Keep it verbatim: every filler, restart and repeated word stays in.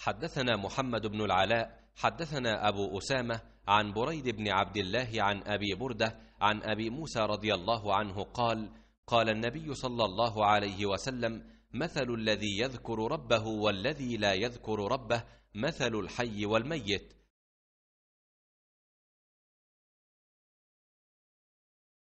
حدثنا محمد بن العلاء حدثنا أبو أسامة عن بريد بن عبد الله عن أبي بردة عن أبي موسى رضي الله عنه قال: قال النبي صلى الله عليه وسلم: مثل الذي يذكر ربه والذي لا يذكر ربه مثل الحي والميت،